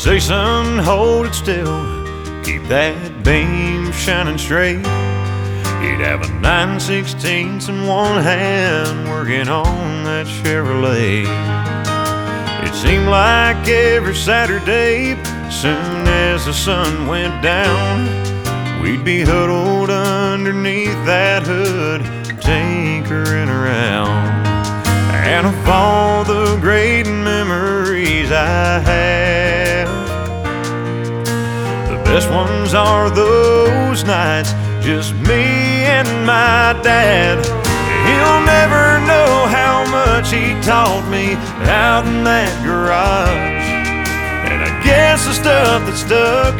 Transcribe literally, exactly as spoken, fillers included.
Say, son, hold it still, keep that beam shining straight. He'd have a nine sixteenths in one hand, working on that Chevrolet. It seemed like every Saturday, soon as the sun went down, we'd be huddled underneath that hood, tinkering around. And of all the great memories I have, the best ones are those nights, just me and my dad. He'll never know how much he taught me out in that garage. And I guess the stuff that stuck